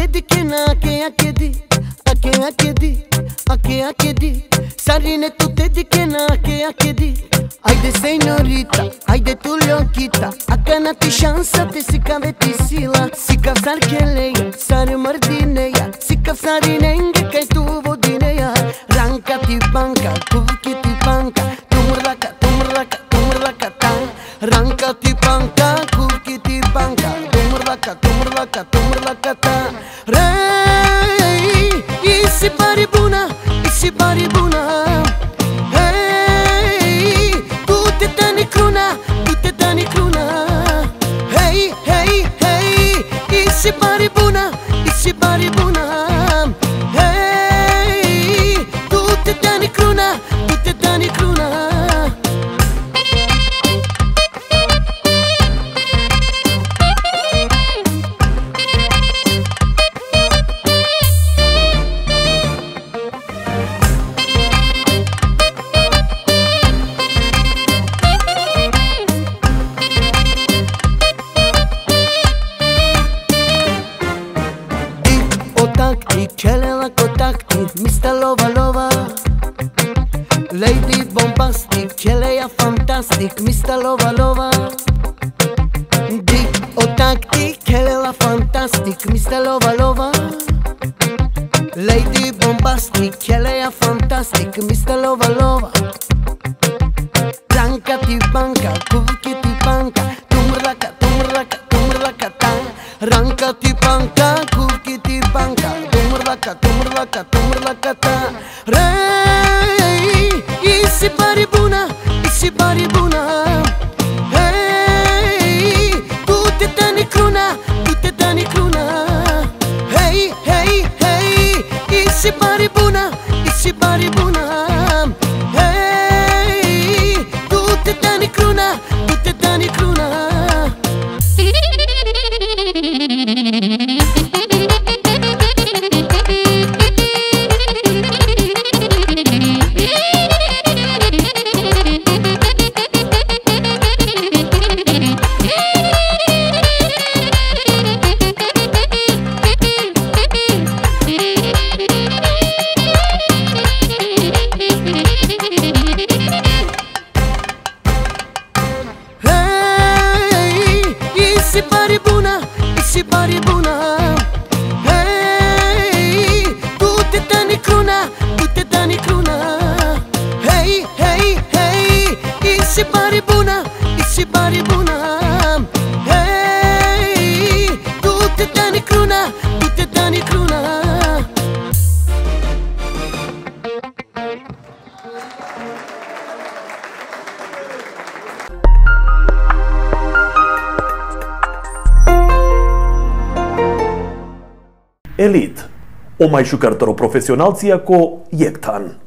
di che na che di Sarine tutte di che na che di Ai de señorita, ai de tu lochita Acá na ti șansa te si cave ti sila Si cav sar cheleia, sar mardineia Si cav sarinenge kai tu vodineia Ranca ti banca, cuvchi ti banca Tumurlaka ta Ranca ti banca, cuvchi ti banca Tumurlaka ta Rei, isi pari buna Hey, tu te dani cruna Hey, isi pari buna Hey, tu te dani cruna Celela contacti, Mr. Lova Lady bombastic, celeia fantastic, Mr. Lova Dick o tactic, celela fantastic, Mr. Lova Lady bombastic, celeia fantastic, Mr. Lova Ranca ti banca, cuvchi ti banca Tumurlaka ta Ranca ti banca, cuvchi ti banca Tumurlaka ta Rei, isi pari buna Hey, tu te dani cruna Hey, isi pari buna Hey, tu te dani cruna Isi pari buna Hey, tu te dani cruna Hey, isi pari buna Hey, tu te dani cruna Elite, o mai jucător profesional cia co Jektan.